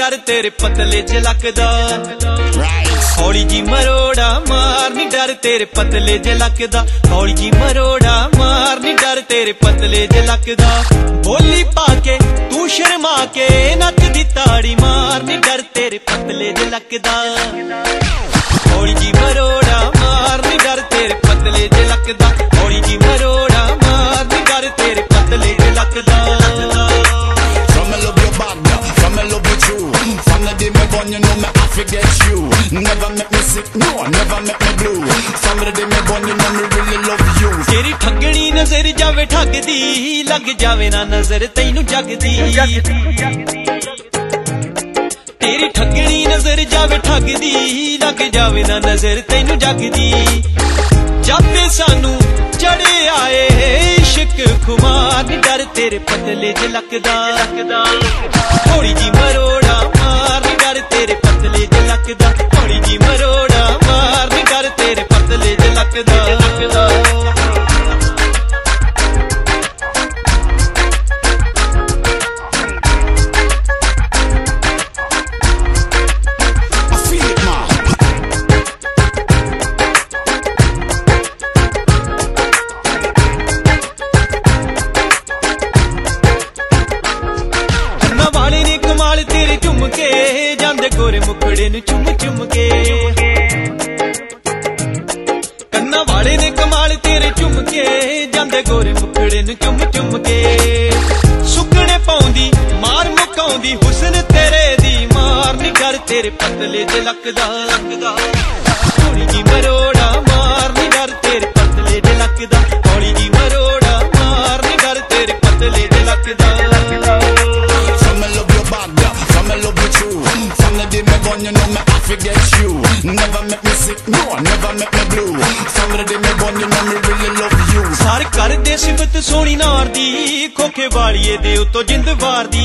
डर तेरे पतले च लकदा हौली जी मरोड़ा मार नी डर तेरे पतले च लकदा हौली जी मरोड़ा मार नी डर तेरे पतले च लकदा बोली पाके तू शर्मा के नच दी ताड़ी मार नी डर तेरे पतले च लकदा हौली जी मरोड़ा मार नी डर तेरे पतले च लकदा हौली जी मरोड़ा मार नी डर तेरे पतले च लकदा you know me I forget you. Never make me sick, no, never make me blue. From the day me born, you know me really love you. तेरी ठगनी नजर जावे ठगदी लग जावे ना नजर तैनू जगदी तेरी ठगनी नजर जावे ठगदी लग जावे ना नजर तैनू जगदी जब सानू चढ़े आए इश्क खुमार नी डर तेरे पतले च लकदा थोड़ी जी मरोड़ा मार नी डर तेरे पतले च लकदा थोड़ी जी मरोड़ा मार नी डर तेरे पतले च लकदा तेरे चुम के जांदे गोरे मुखड़े नु चुम चुम के कन्ना वाले ने कमाल तेरे चुम के जांदे गोरे मुखड़े नु चुम चुम के सुकने पाउंदी मार मुकाउंदी हुस्न तेरे दी मार नी डर तेरे पतले च लकदा हौली जी मरोड़ा मार नी डर तेरे पतले च लकदा हौली जी मरोड़ा मार नी डर तेरे पतले च लकदा you know me I forget you. Never make me sick, no, never make me blue. From the day me born, you know me really love you. सारे कर दे सिफत सोनी नार दी खोखे वालिए दे उतो जिंद वार दी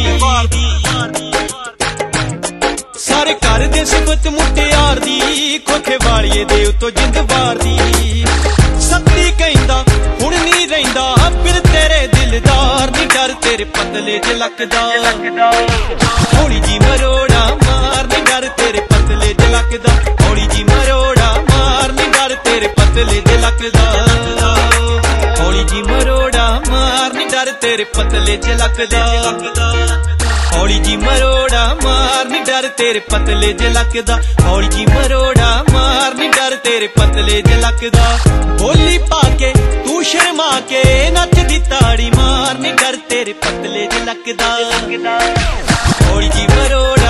सारे कर दे सिफत मुट्टे यार दी खोखे वालिए दे उतो जिंद वार दी सत्ती कहंदा हुण नहीं रहिंदा फिर तेरे दिलदार नी डर तेरे पतले च लकदा हौली जी मरोड़ा मार नी डर तेरे पतले च लकदा हौली जी मरोड़ा मार नी डर तेरे पतले च लकदा हौली जी मरोड़ा मार नी डर तेरे पतले च लकदा हौली जी मरोड़ा मार नी डर तेरे पतले च लकदा हौली जी मरोड़ा मार नी डर तेरे पतले च लकदा बोली पाके तू शर्मा के नच दी ताड़ी मार नी डर तेरे पतले च लकदा हौली जी मरोड़ा